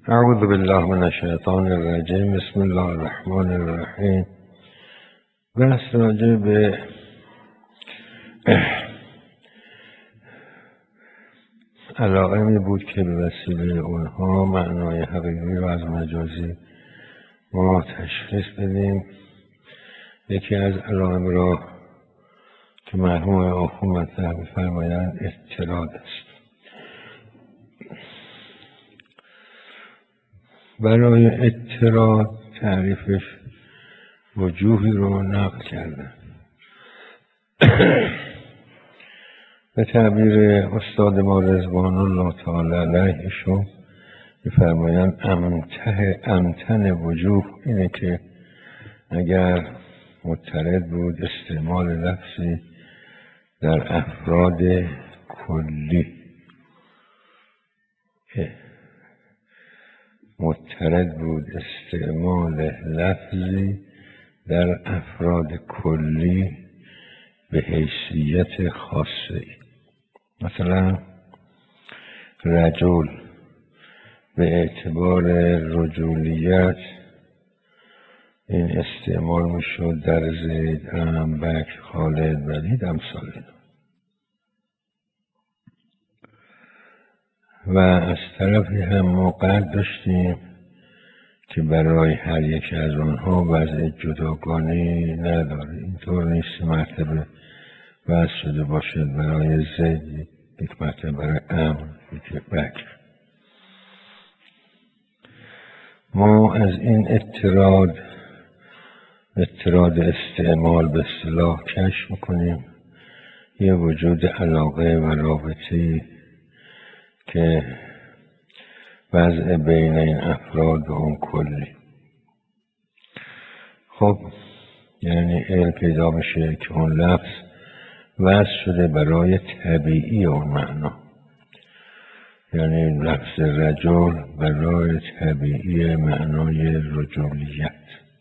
اعوذ بالله من الشیطان الرجیم. بسم الله الرحمن الرحیم. بحث راجع به علائمی بود که به وسیله اونها معنای حقیقی رو از مجازی ما تشخیص بدیم. یکی از علائم را که مرحوم آخوند مطرح می‌فرمایند اضطراد است. برای اضطراد تعریفش وجوهی رو نقل کردن. به تعبیر استاد ما رضوان الله تعالی علیه ایشون می‌فرمایند امتن وجوه اینه که اگر مضطرد بود استعمال لفظی در افراد کلی، مضطرد بود استعمال لفظی در افراد کلی به حیثیت خاصه. مثلا رجل به اعتبار رجولیت این استعمال میشد در زید، عم، بکر، خالد، ولید، امثال اینا. و از طرفی هم ما قرد داشتیم که برای هر یک از آنها وضع جداگانه نداره. اینطور نیست مرتبه وضع شده باشد برای زید، یک مرتبه برای عمرو، یک بکر. ما از این اضطراد استعمال به اصطلاح کشف میکنیم یه وجود علاقه و رابطه‌ای که وضع بین این افراد و اون کلی. خب یعنی علم پیدا میشه که اون لفظ وضع شده برای طبیعی اون معنا، یعنی لفظ رجل برای طبیعی معنای رجولیت.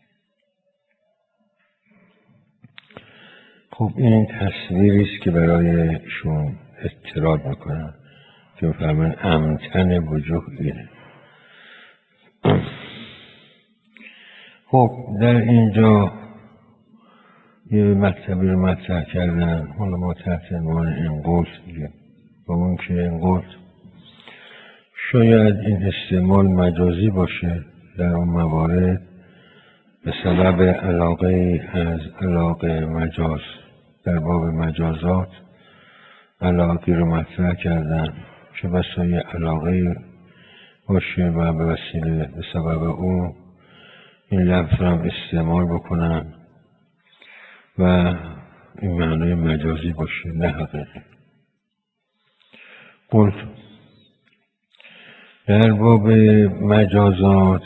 خب این تصویری است که برایشون اضطراد میکنن که میفهمن امتن وجوه اینه. خب در اینجا یه مطلبی رو مطرح کردن، حالا ما تحت عنوان انقلت میگیم، با اون که انقلت شاید این استعمال مجازی باشه در اون موارد به سبب علاقه از علاقه مجاز. در باب مجازات علاقی رو مطرح کردن چه بسا یه علاقه باشه و به وسیله به سبب اون این لفظ رو هم استعمال بکنن و این معنای مجازی باشه نه حقیقی. قلت در باب مجازات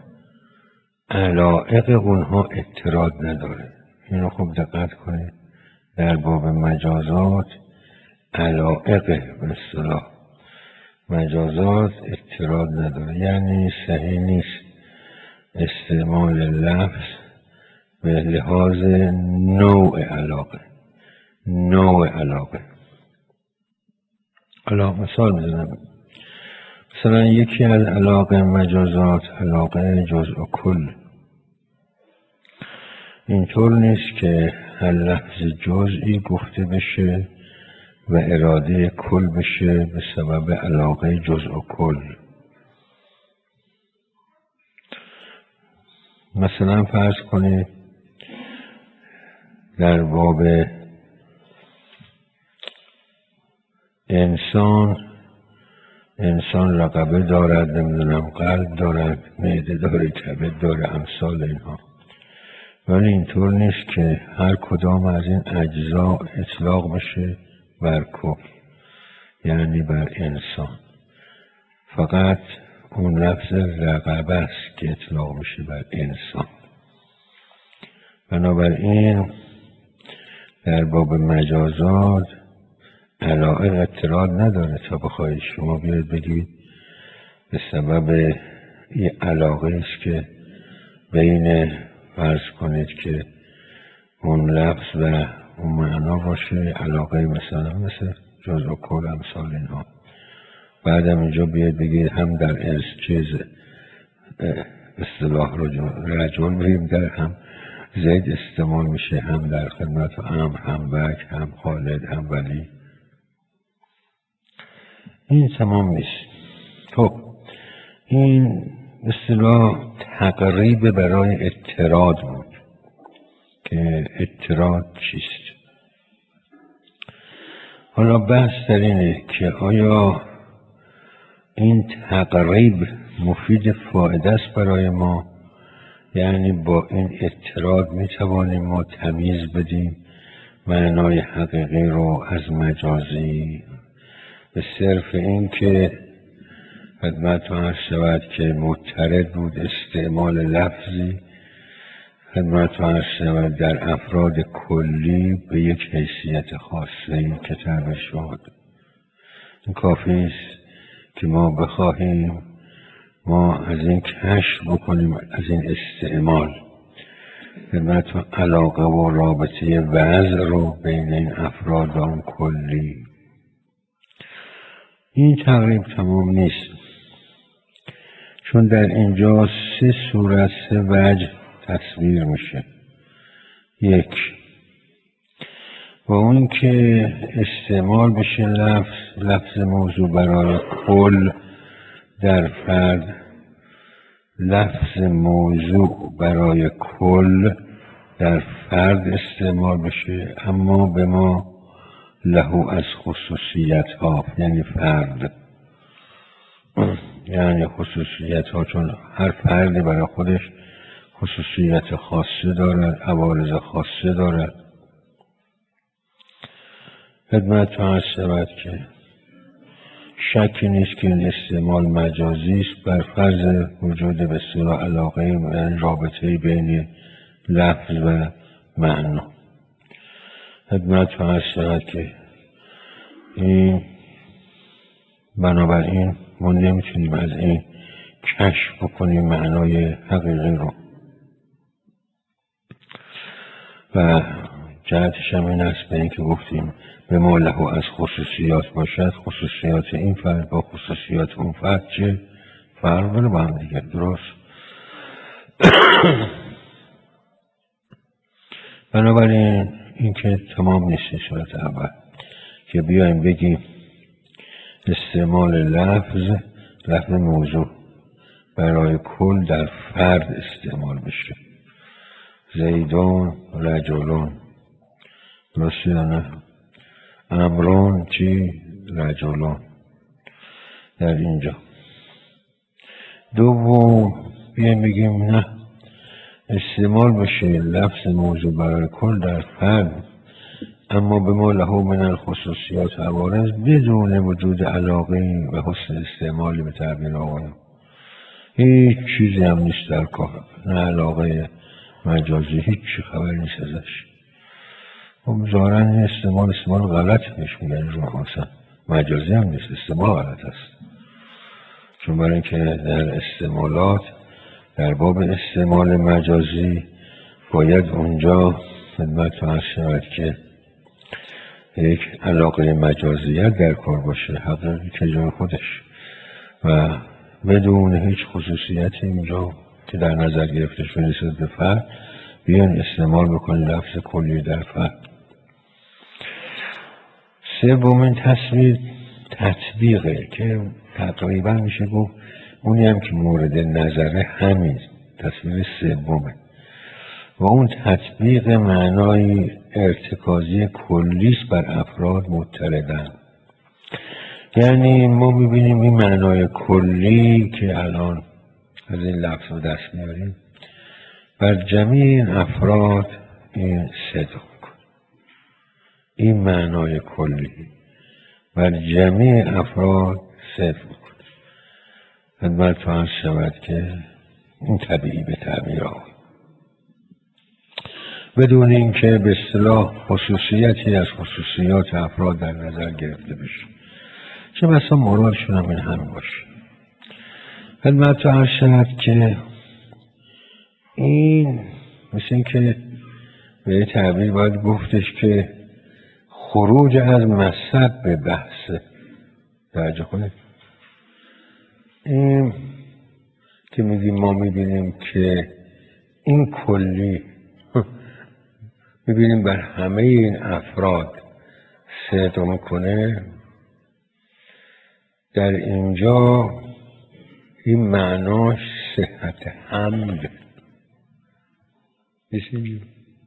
علائق اونها اضطراد نداره. اینو خوب دقت کنید. در باب مجازات علائق به اصطلاح مجازات اضطراد نداره، یعنی صحیح نیست استعمال لفظ به لحاظ نوع علاقه. حالا مثال میزنم. مثلا یکی از علاقه مجازات علاقه جزء و کل. اینطور نیست که هر لفظ جزئی گفته بشه و اراده کل بشه به سبب علاقه جزء و کل. مثلا فرض کنید در باب انسان رقبه دارد، نمیدونم قلب دارد، معده داره، کبد داره، امثال اینها. ولی اینطور نیست که هر کدام از این اجزا اطلاق بشه بر کل، یعنی بر انسان. فقط اون لفظ رقبه است که اطلاق میشه بر انسان. بنابراین در باب مجازات علائق اضطراد نداره تا بخواهید شما بیاید بگید به سبب یه علاقه است که بین فرض کنید که اون لفظ و اون معنا باشه، علاقه مثلا مثل جزء و کل امثال اینها، بعدم اینجا بیاید بگید هم در چیز اصطلاح رجل بریم در هم زید استعمال میشه، هم در خدمت امر، هم بکر، هم خالد، هم ولی. این تمام نیست. خب این اصطلاح تقریب برای اضطراد بود که اضطراد چیست. حالا بحث در اینه که آیا این تقریب مفید فایده است برای ما، یعنی با این اضطراد می توانیم ما تمیز بدیم معنای حقیقی رو از مجازی، به صرف این که خدمتتون عرض شود که مضطرد بود استعمال لفظی خدمتتون عرض شود در افراد کلی به یک حیثیت خاصی که تعبیر شد. این کافی است که ما بخواهیم ما از این کشف بکنیم، از این استعمال خدمتتون علاقه و رابطه وضع رو بین این افراد و اون کلی. این تقریب تمام نیست، چون در اینجا 3 صورت 3 وجه تصویر میشه. یک، با اون که استعمال بشه لفظ موضوع برای کل در فرد، لفظ موضوع برای کل در فرد استعمال بشه، اما به ما لهو از خصوصیت ها، یعنی فرد، یعنی خصوصیت ها، چون هر فردی برای خودش خصوصیت خاصه دارد، عوارض خاصه دارد. خدمتتون عرض شود که شکی نیست که این استعمال مجازی است بر فرض وجود به اصطلاح علاقه، یعنی رابطه بین لفظ و معنا. خدمتتون عرض شود که این بنابراین ما نمیتونیم از این کشف بکنیم معنای حقیقی رو و جهتش هم این است به این که گفتیم به ما لهو از خصوصیات باشد، خصوصیات این فرد با خصوصیات اون فرد چه فرق داره با هم دیگه، درست؟ بنابراین این که تمام نیست صورت اول که بیایم بگیم استعمال لفظ موضوع برای کل در فرد استعمال بشه. زیدون، رجلون، درسته یا نه؟ امرون چی؟ رجلون در اینجا. دوم بیایم بگیم نه، استعمال بشه لفظ موضوع برای کل در فرد، اما به ما لهو من الخصوصیات عوارض، بدون وجود علاقه و حسن استعمالی به تعبیر آقایان. هیچ چیزی هم نیست در کار، نه علاقه مجازی، هیچ خبری نیست ازش. خب ظاهراً این استعمال غلط بهش میگن، اصلا مجازی هم نیست، استعمال غلط است. چون برای اینکه در استعمالات در باب استعمال مجازی باید اونجا خدمتتون عرض شود که یک علاقه مجازیت در کار باشه، حقیقی که جای خودش و بدون هیچ خصوصیتی اینجا که در نظر گرفته شده نسبت به فرد بیان استعمال بکنی لفظ کلی در فرد. سومین تصویر تطبیقه که تقریبا میشه گفت اونی هم که مورد نظره همین تصویر سومه و اون تطبیق معنای ارتکازی کلیست بر افراد مضطردن. یعنی ما میبینیم این معنای کلی که الان از این لفظ رو دست میاریم بر جمیع این افراد این صدق کن. این معنای کلی بر جمیع افراد صدق کن. خدمتتون عرض شود که این طبیعی به تعبیر آقای، بدون اینکه به اصطلاح خصوصیتی از خصوصیات افراد در نظر گرفته بشه، چه بسا مرادشون هم این همین باشه. خدمتتون عرض شود که این مثل این که به تعبیر باید گفتش که خروج از مصب به بحثه درجه کنید این که میگیم ما میبینیم که این کلی میبینیم بر همه این افراد صدق میکنه، در اینجا این معناش صحت حمل بسید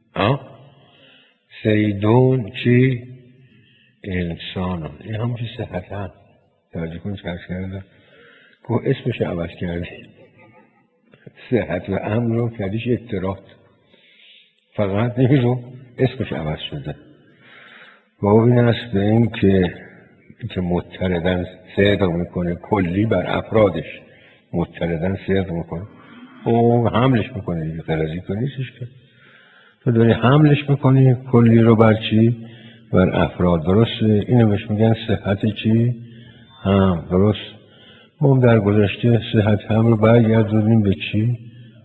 زیدون چی؟ انسانون. این همون چی صحت هم توجه کن چرس کردم که اسمش عوض کردی، صحت و امن رو کردیش اطلاعات، فقط نمیدون اسمش عوض شده. و این است به این که مضطردن صدق میکنه، کلی بر افرادش مضطردن صدق میکنه و حملش میکنه دیگه، غرضی تو نیستش که تو داری حملش میکنی کلی رو بر چی؟ بر افراد. درسته؟ اینو بهش میگن صحت چی؟ هم. درست؟ ما هم در گذشته صحت هم رو برگردونیم به چی؟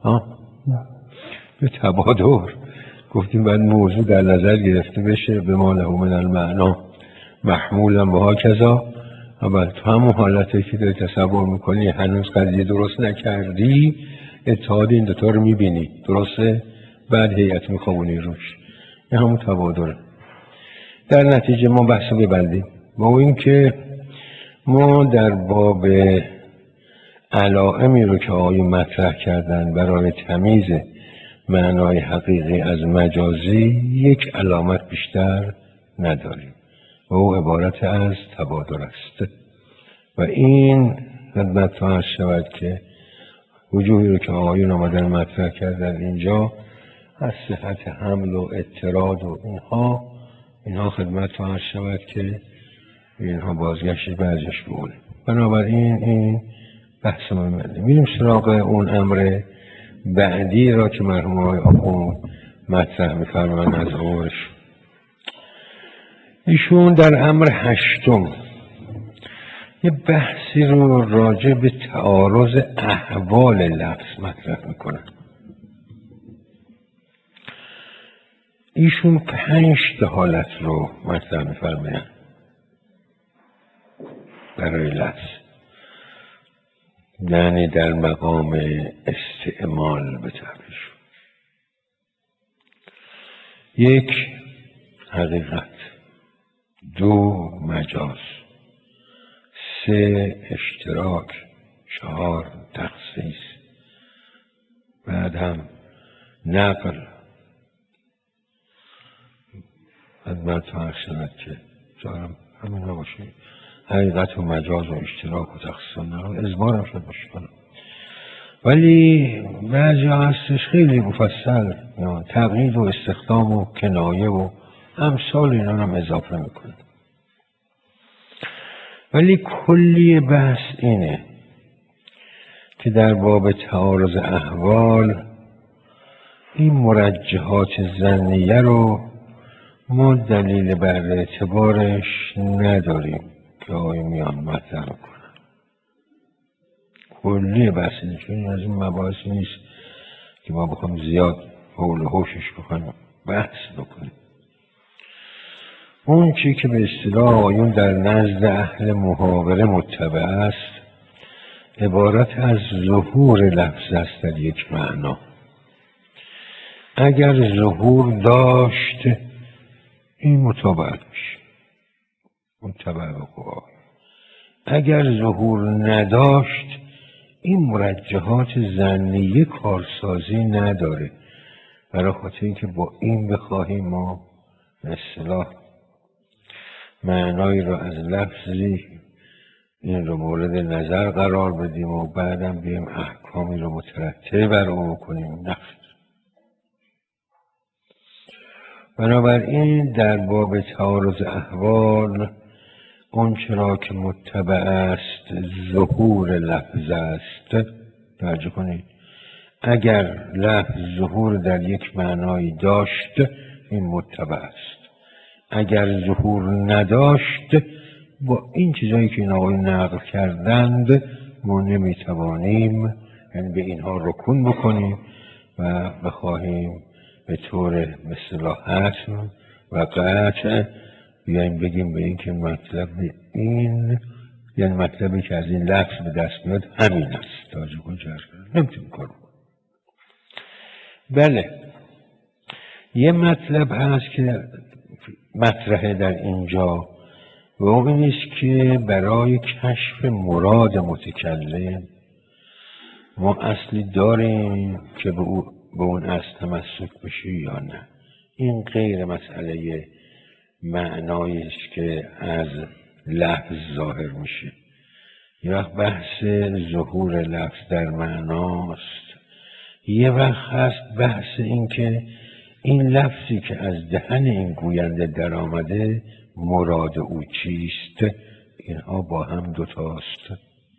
به تبادر. گفتیم باید موضوع در نظر گرفته بشه به ما له من المعنا محمولا به ها کذا. اول تو همون حالتی که داری تصور میکنی هنوز قضیه درست نکردی، اتحاد این دوتا رو میبینی، درسته؟ بعد هیئت میخوابونی روش. این همون تبادره. در نتیجه ما بحث رو ببندیم با این که ما در باب علائمی رو که آقایون مطرح کردن برای تمیز معنای حقیقی از مجازی یک علامت بیشتر نداریم و او عبارت از تبادر است. و این خدمت عرض شود که وجوهی رو که آقایون آمدن مطرح کردن اینجا از صحت حمل و اضطراد و اینها خدمت عرض شود که اینها بازگشت برجش بونه. بنابراین این بحث مهمه. میریم سراغ اون امر بعدی را که مرحوم آقای آخوند مطرح می‌فرمایند از عمرش. ایشون در امر هشتم یه بحثی رو راجع به تعارض احوال لفظ مطرح میکنن. ایشون 5 حالت رو مطرح می‌فرمایند برای لفظ، یعنی در مقام استعمال به تعبیر. 1 حقیقت، 2 مجاز، 3 اشتراک، 4 تخصیص، بعد هم نقل. خدمت فرض شود که دارم همین نباشه، حقیقت و مجاز و اشتراک و تخصیص و نقل ازبارم شد باشه کنم. ولی بعضی هستش خیلی مفصل تقیید و استخدام و کنایه و امثال اینا هم اضافه میکنه. ولی کلی بحث اینه که در باب تعارض احوال این مرجحات ظنیه رو ما دلیل بر اعتبارش نداریم که آقای میان مطرح کنن. کلی بحث اینه، چون از این مباحثی نیست که ما بخوام زیاد حول و حوشش بکنیم بحث بکنیم. اون چی که به اصطلاح آقایون در نزد اهل محاوره متبع است عبارت از ظهور لفظ است در یک معنا. اگر ظهور داشت این متابعت میشه، متبع به قوا. اگر ظهور نداشت این مرجحات ظنیه کارسازی نداره. برای خاطر اینکه با این بخواهیم ما به اصطلاح معنایی رو از لفظی این رو مورد نظر قرار بدیم و بعدم بیم احکامی رو مترتب بر اون کنیم، نخیر. بنابراین در باب تعارض احوال اون چرا که متبع است ظهور لفظ است. توجه کنید، اگر لفظ ظهور در یک معنایی داشت این متبع است. اگر ظهور نداشت با این چیزایی که این آقای نقل کردند ما نمیتوانیم یعنی به اینها رکون بکنیم و بخواهیم به طور مثلا حتم و قطع بیاییم بگیم به این که مطلب این یعنی مطلبی که از این لفظ به دست میاد همین است. توجه کن چه عرض کردم، نمیتونیم کار کنیم. بله، یه مطلب هست که مطرحه در اینجا و اون اینست که برای کشف مراد متکلم ما اصلی داریم که به اون اصل تمسک بشه یا نه. این غیر مسئله معنایی است که از لفظ ظاهر میشه. یه وقت بحث ظهور لفظ در معناست، یه وقت هست بحث این که این لفظی که از دهن این گوینده در آمده مراد او چیست. اینها با هم دوتاست.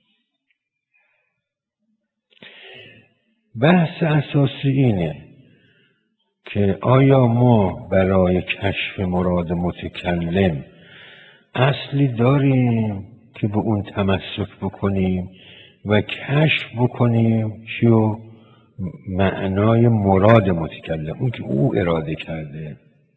بحث اساسی اینه که آیا ما برای کشف مراد متکلم اصلی داریم که به اون تمسک بکنیم و کشف بکنیم چیو؟ معنای مراد متکلم، اون که او اراده کرده.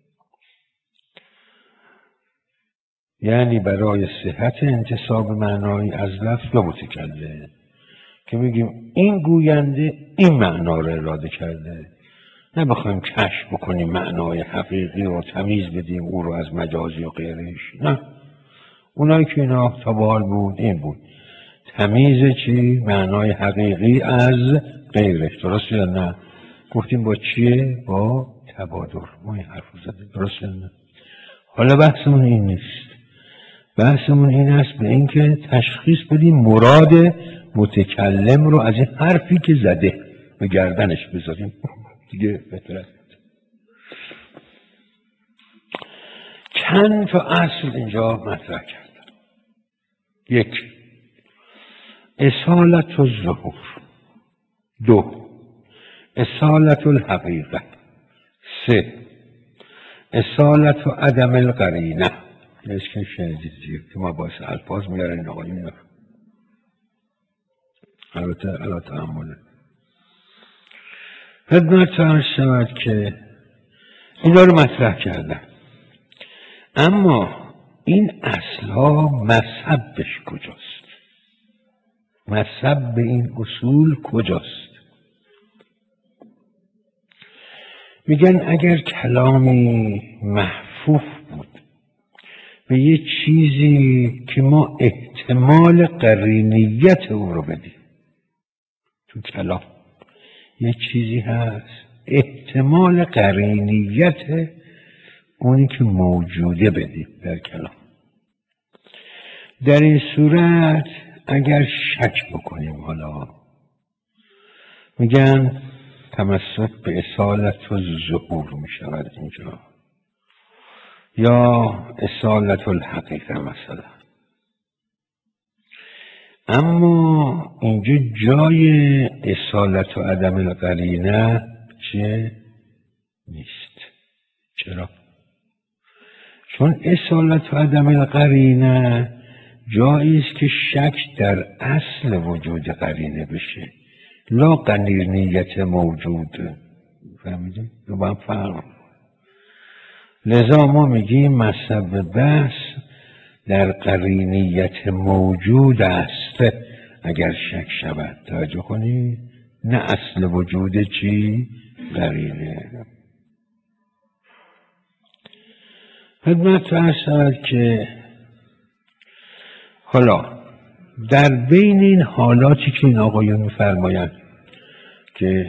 یعنی برای صحت انتساب معنایی از لفظ به متکلم که میگیم این گوینده این معنا رو اراده کرده، نه بخوایم کشف بکنیم معنای حقیقی رو تمیز بدیم او رو از مجازی و غیرش. نه، اونایی که اینا تا به حال بود این بود تمیز چی؟ معنای حقیقی از غیرش. درست یا نه؟ گفتیم با چیه؟ با تبادر. ما این حرف رو زدیم. درست یا نه؟ حالا بحثمون این نیست. بحثمون این است به این که تشخیص بدیم مراد متکلم رو از این حرفی که زده به گردنش بذاریم. دیگه بهتره. چند تا اصل اینجا مطرح کردم. 1. اصالت الظهور. 2. اصالت الحقیقه. 3. اصالت عدم القرینه. نیست که شنیدید که ما باعث الفاظ میارن این آقایون. البته علا تحمله خدمت عرض شود که اینا رو مطرح کردم. اما این اصلها مذهبش کجاست؟ مذهب به این اصول کجاست؟ میگن اگر کلامی محفوف بود به یه چیزی که ما احتمال قرینیت او رو بدیم، تو کلام یه چیزی هست احتمال قرینیت اونی که موجوده بدیم در کلام، در این صورت اگر شک بکنیم، حالا میگن تمسک به اصالت و ظهور میشود اینجا، یا اصالت الحقیقه مثلا. اما اینجا جای اصالت و عدم القرینه چه نیست. چرا؟ چون اصالت و عدم القرینه جایی است که شک در اصل وجود قرینه بشه، لا قرینیت موجود. فهمیدید؟ با هم فرق. لذا ما میگیم مذهب بحث در قرینیت موجود است اگر شک شود. توجه کنید، نه اصل وجود چی؟ قرینه. خدمت عرض شود که حالا در بین این حالاتی که این آقایون میفرمایند که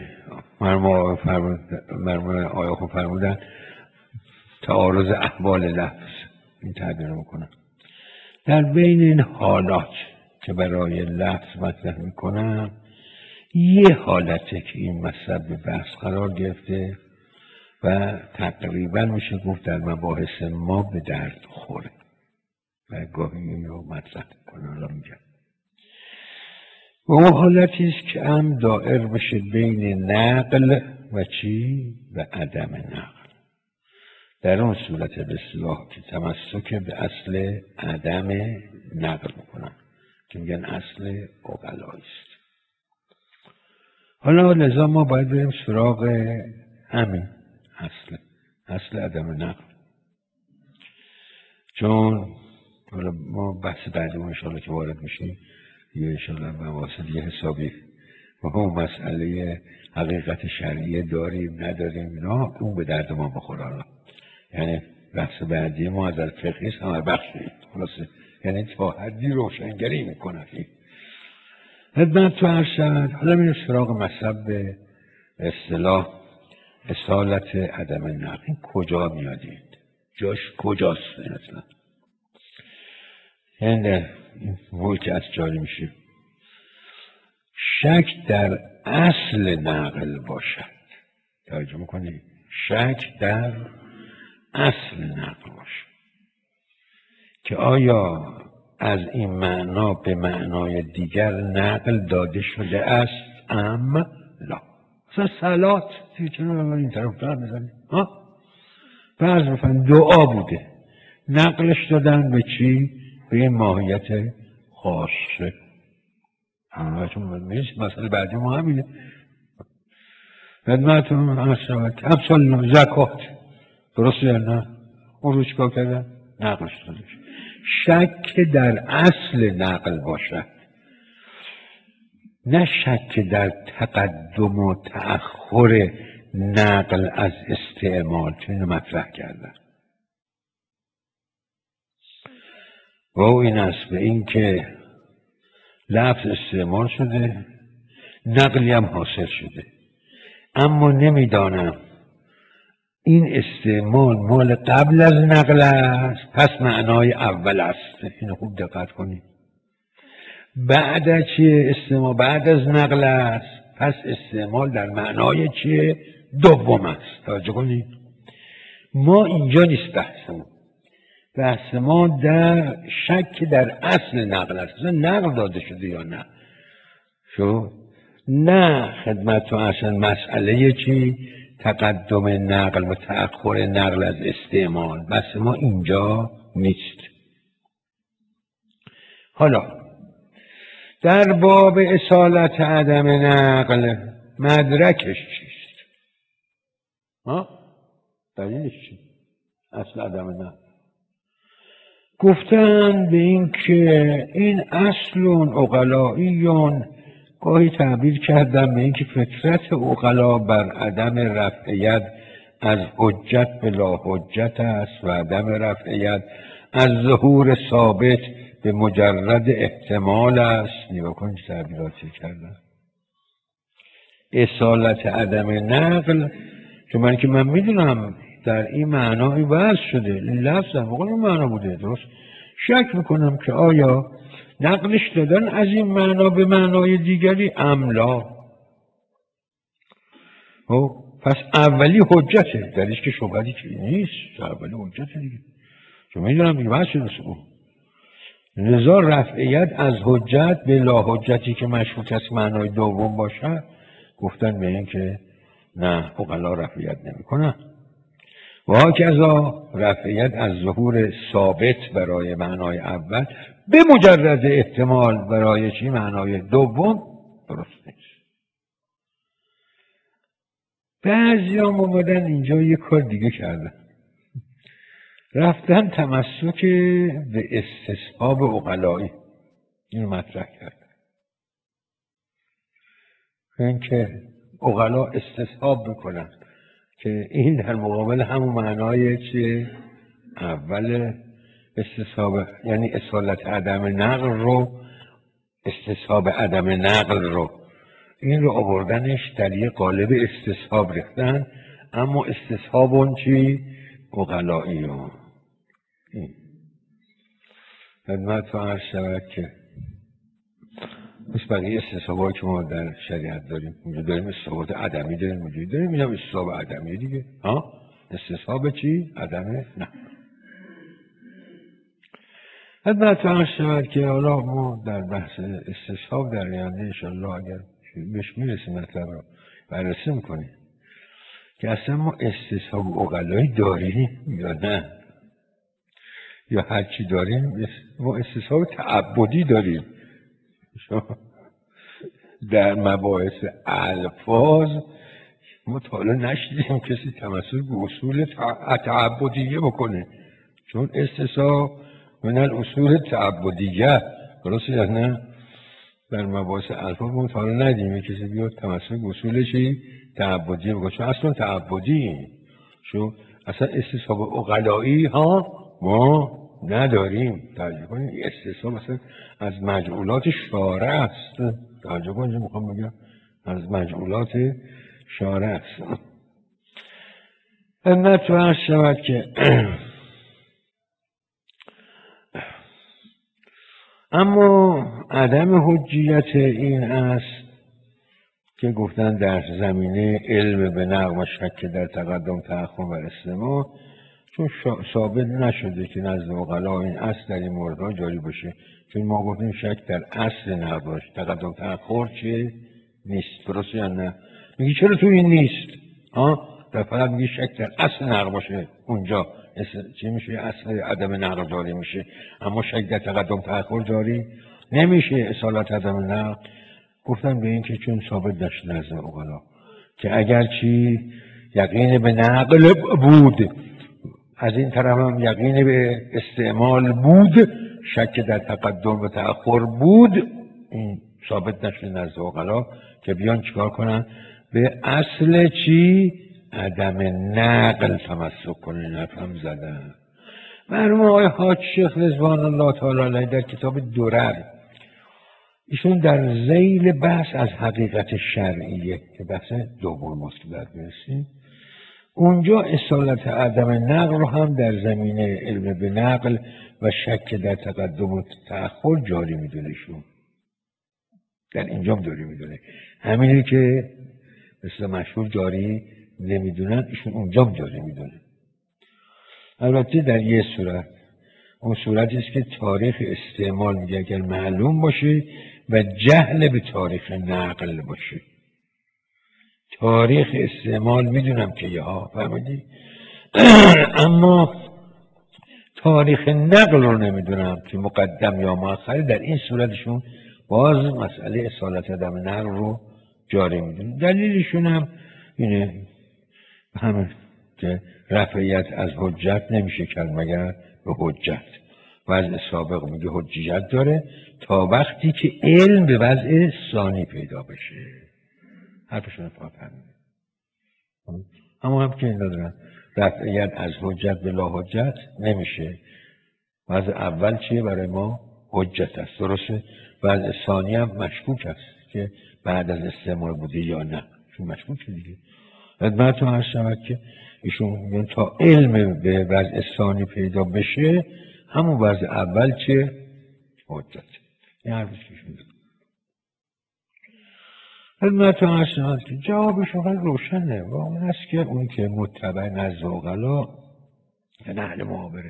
مرموم آیا فرمودن تعارض احوال لفظ، این تعبیر میکنم، در بین این حالات که برای لفظ مطرح میکنم یه حالته که این مذهب به بحث قرار گرفته و تقریبا میشه گفت در مباحث ما به درد خوره و گاهی این رو مطرح کنه. حالا میگم و اون حالتی است که هم دائر بشه بین نقل و چی؟ و عدم نقل. در اون صورت به اصطلاح که تمسک به اصل عدم نقل میکنن که میگن اصل عقلایی است. حالا لذا ما باید بریم سراغ همین اصل عدم نقل، چون حالا ما بحث بعدی ما انشاءالله که وارد میشیم دیگه انشاءالله مباحث دیگه حسابی و اون مسئله حقیقت شرعیه داریم نداریم اینا اون به درد ما بخوره. حالا یعنی بحث بعدی ما از فقهی است همه بخشی خلاصه یعنی تا حدی روشنگری میکنه خدمت تو عرض شود. حالا میره سراغ مطلب به اصطلاح اصالت عدم نقل. این کجا میادید؟ جاش کجاست اصلا؟ یعنی در این موقعی که از جاری میشه شک در اصل نقل باشد. توجه میکنید؟ شک در اصل نقل باشد که آیا از این معنا به معنای دیگر نقل داده شده است ام لا. مثلا صلات چرا این طرف دار بزنید؟ فرض بفرمایید دعا بوده نقلش دادن به چی؟ به این ماهیت خاصه. مسئله بعدی ما همینه. خدمتتون عرض شود امثال زکات درسته یا نه؟ اون رو چیکار کردن؟ نقلش داده شد. شک در اصل نقل باشد نه شک در تقدم و تأخر نقل از استعمال. چون اینو مطرح کردن و این است به این که لفظ استعمال شده نقلی هم حاصل شده اما نمیدانم این استعمال مال قبل از نقل است پس معنای اول است. اینو خوب دقت کنید. بعد از چیه استعمال؟ بعد از نقل است پس استعمال در معنای چیه؟ دوم است. توجه کنید ما اینجا نیست بحث ما در شک در اصل نقل است. نقل داده شده یا نه شو نه خدمت تو اصلا مسئله چی؟ تقدم نقل و تأخر نقل از استعمال. بس ما اینجا نیست. حالا در باب اصالت عدم نقل مدرکش چیست؟ دلیلش چی؟ اصل عدم نقل گفتن به این که این اصلون عقلاییون گاهی تعبیر کردم به این که فطرت عقلا بر عدم رفعیت از حجت به لا حجت است و عدم رفعیت از ظهور ثابت به مجرد احتمال است. نگاه کن چه تعبیراتی کردم. اصالت عدم نقل چون من میدونم در این معنای وضع شده این لفظ در واقع این معنا بوده درست شک میکنم که آیا نقلش دادن از این معنا به معنای دیگری ام لا. پس اولی حجته درش که شبهتی که نیست اولی حجته دیگه چون میدونم دیگه وضع شده اون لذا رفعیت از حجت به لا حجتی که مشروط است معنای دوم باشه گفتن به این که نه عقلا رفعیت نمیکنن و هاکذا رفعیت از ظهور ثابت برای معنای اول به مجرد احتمال برای چی معنای دوم درست نیست. بعضی هم اومدن اینجا یک کار دیگه کردن رفتن تمسک به استصحاب عقلایی اینو مطرح کردن این که عقلا استصحاب میکنن که این در مقابل همون معنای چیه؟ اول استصحاب یعنی اصالت عدم نقل رو استصحاب عدم نقل رو این رو آوردنش در یه قالب استصحاب ریختن اما استصحاب اون چی؟ عقلایی رو خدمت تو عرض شود که مثل بقیه استصحابایی که ما در شریعت داریم اونجا داریم استصحابات عدمی داریم اونجا داریم این هم استصحاب عدمی دیگه استصحاب چی؟ عدم نه خدمت تو عرض شود که حالا ما در بحث استصحاب در آینده انشاءالله اگر بهش میرسیم مطلب رو بررسی میکنیم که اصلا ما استصحاب عقلایی داریم یا نه یا هرچی داریم ما استصحاب تعبدی داریم. در مباحث الفاظ ما تا حالا نشیدیم کسی تمسک به اصول تعبدیه بکنه چون استصحاب من الاصول تعبدیه. درسته یا نه؟ در مباحث الفاظ ما تا حالا ندیدیم کسی بیاد تمسک به اصول چی تعبدیه بگه، چون اصلا تعبدی، چون اصلا استصحاب عقلایی ها ما نداریم. توجه کنید استصحاب اصلا از مجعولات شارع است. توجه کنید میخوام بگم از مجعولات شارع است. خدمت عرض شود که اما عدم حجیت این است که گفتن در زمینه علم به نقل و شک در تقدم تأخر و استماع، چون ثابت نشده که نزد عقلا این اصل در این موردها جاری باشه. چون ما گفتیم شک در اصل نقل باشه، تقدم تأخر چه نیست. درست یا نه؟ میگی چرا تو این نیست؟ در فقط میگی شک در اصل نقل باشه، اونجا چی میشه؟ اصل عدم نقل جاری میشه، اما شک در تقدم تأخر جاری نمیشه. اصالت عدم نقل گفتن به این که چون ثابت نشده نزد عقلا که اگر چی یقین به نقل بود، از این طرف هم یقین به استعمال بود، شک در تقدم و تأخر بود، این ثابت نشده نزد عقلا که بیان چیکار کنن؟ به اصل چی عدم نقل تمسک کنن. هم زدن مرحوم آقای حاج شیخ رضوان الله تعالی علیه در کتاب درر، ایشون در ذیل بحث از حقیقت شرعیه که بحث دوم ماست که در برسیم، اونجا اصالت عدم نقل رو هم در زمینه علم به نقل و شک در تقدم و تأخر جاری میدونه. ایشون در اینجام جاری میدونه، همینی که مثل مشهور جاری نمیدونن ایشون اونجام جاری میدونه. البته در یه صورت، اون صورتی است که تاریخ استعمال میگه اگر معلوم باشه و جهل به تاریخ نقل باشه. تاریخ استعمال میدونم که یه فهمیدی اما تاریخ نقل رو نمیدونم که مقدم یا مؤخر. در این صورتشون باز مسئله اصالت عدم نقل رو جاری میدونم. دلیلشون هم اینه همین که رفعیت از حجت نمیشه کرد مگر به حجت. وضع سابق میگه حجیت داره تا وقتی که علم به وضع ثانی پیدا بشه. حرفشون فهمیدن. اما هم که این دادرن رفعیت از حجت به لا حجت نمیشه. وضع اول چیه برای ما؟ حجت است. درسته؟ وضع ثانی هم مشکوک است که بعد از استعمال بوده یا نه، چون مشکوکه دیگه. خدمتتون عرض شود که ایشون میگن تا علم به وضع ثانی پیدا بشه همون وضع اول چه؟ حجت. این حرفش که ایشون داره. خدمتتون عرض شود که جوابشون خیلی روشنه و اون است که اون که متبع نزد عقلا یعنی اهل محابره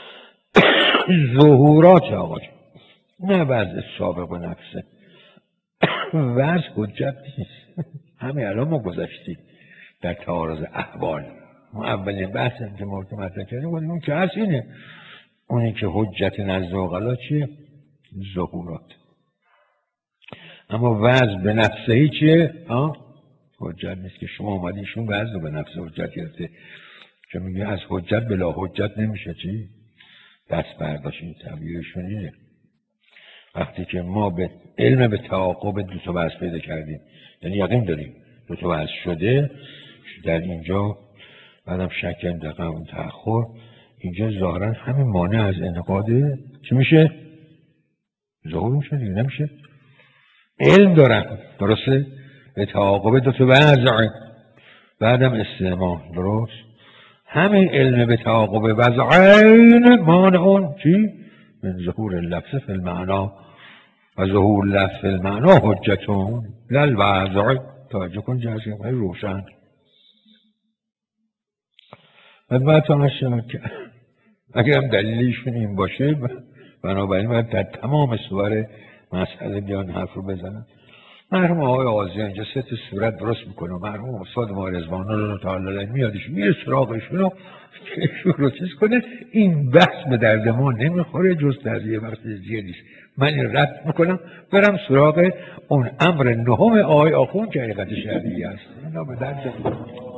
ظهورات آقا نه وضع سابق و نفسه. وضع حجت نیست. همین الان ما گذاشتیم در تعارض احوال. ما اولین بحث که ما مطرح کردیم اون که هست اینه، اونی که حجت نزد عقلا چیه؟ ظهورات. اما وضع به نفسه چیه؟ حجت نیست که شما اومدیشون وضع به نفسه حجت گرفته که میگه از حجت بلا حجت نمیشه چی؟ دست برداشت. این تعبیرشون اینه. وقتی که ما به علم به تعاقب دو تا وضع پیدا کردیم، یعنی یقین داریم دو تا وضع شده در اینجا، بعدم شک در قبول تأخر، اینجا ظاهرا همین مانع از انعقاده چی میشه؟ ظهور میشه دیگه. نمیشه علم دارن. درسته؟ به تعاقب دو تا وضع بعدم استعمال. درست؟ همین علم به تعاقب وضعین مانع چی؟ من ظهور اللفظ فی المعنا و ظهور لفظ فی المعنا حجتون لل وضع. توجه کن جزیم خیلی روشن. خدمتتون عرض شود که اگر هم دلیلشون این باشه بنابراین باید در تمام صور مسئله بیان حرف رو بزنن. مرحوم آقای قاضی اینجا سه تا صورت درست میکنه. مرحوم استاد ما رضوان الله تعالی علیه میادش میره سراغشون رو رو چیز کنه. این بحث به درد ما نمیخوره جز در یه وقت زیادیش. من این رد میکنم برم سراغ اون امر نهم آقای آخوند که حقیقت شرعی است. اینا به درد